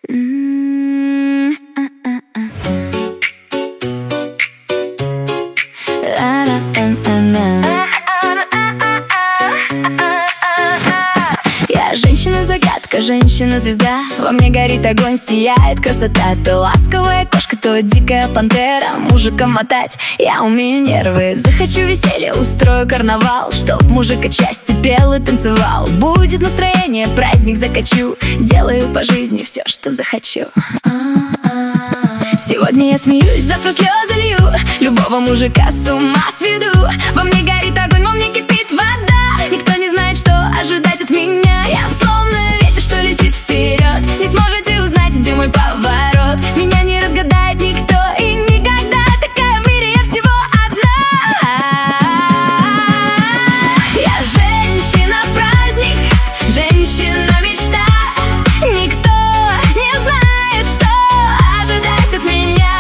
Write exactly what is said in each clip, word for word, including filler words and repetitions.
М, а-а-а. Ла-ла-ла-ла-ла. Я женщина-загадка, женщина-звезда. Во мне горит огонь, сияет красота. То ласковая кошка, то дикая пантера. Мужика мотать я умею нервы. Захочу веселья, устрою карнавал, чтоб мужик от счастья пел и танцевал. Будет настроение, праздник закачу. Делаю по жизни все, что захочу. Сегодня я смеюсь, завтра слезы лью. Любого мужика с ума сведу. Во мне горит огонь, во мне кипит вода. Никто не знает, что ожидать от меня. Я словно ветер, что летит вперед. Не сможете узнать, где мой поворот. Меня не разгадает никто и никогда. Такая в мире я всего одна. Я женщина-праздник, женщина-мечта. Никто не знает, что ожидать от меня.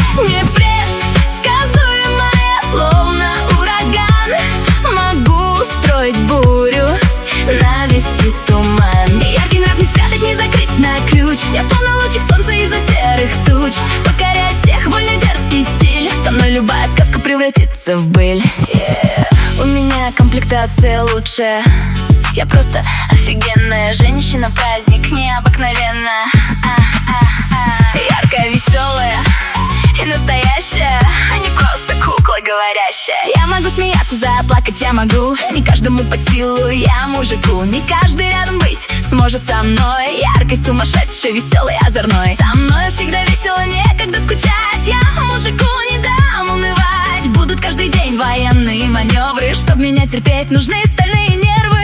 Непредсказуемая, словно ураган. Могу устроить бурю, навести туман. Яркий нрав не спрятать, не закрыть на ключ. Я словно лучик солнца из-за серых туч. Покорять всех, вольный дерзкий стиль. Со мной любая сказка превратится в быль. Yeah. У меня комплектация лучшая. Я просто офигенная женщина-праздник, необыкновенная. А-а-а. Яркая, веселая и настоящая, а не просто кукла говорящая. Я могу смеяться, заплакать я могу. Не каждому под силу я мужику. Не каждый рядом быть сможет со мной. Яркой, сумасшедшей, веселой, озорной. Со мной всегда весело, некогда скучать. Я мужику не дам унывать. Будут каждый день военные маневры. Чтоб меня терпеть, нужны стальные нервы.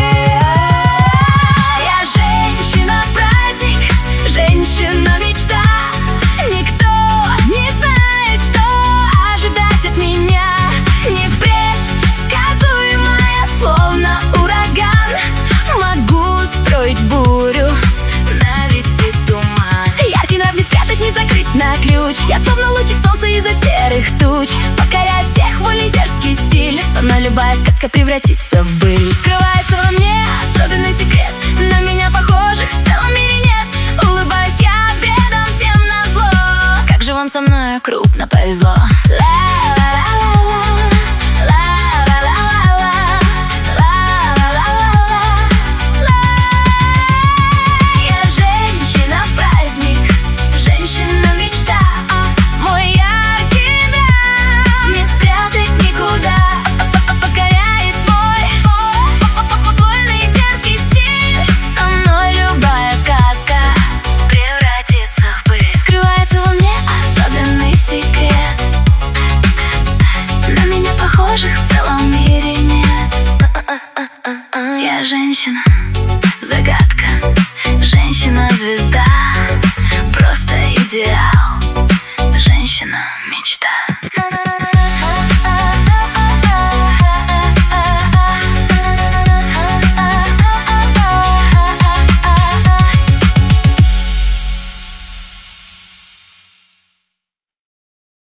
Я женщина-праздник, женщина-мечта. Никто не знает, что ожидать от меня. Непредсказуемая, словно ураган. Могу устроить бурю, навести туман. Яркий нрав не спрятать, не закрыть на ключ. Я словно лучик солнца из-за серых туч. Покорять всех, вольный дерзкий стиль. Со мной любая сказка превратится в быль. Скрывается во мне особенный секрет. На меня похожих в целом мире нет. Улыбаюсь я бедам всем назло. Как же вам со мной крупно повезло. Я женщина-праздник, женщина-мечта. Мой яркий нрав не спрятать никуда. Покоряет мой вольный дерзкий стиль. Со мной любая сказка превратится в быль. Скрывается во мне особенный секрет. На меня похожих в целом мире нет. Я женщина, загадка, женщина-звезда. Просто идеал.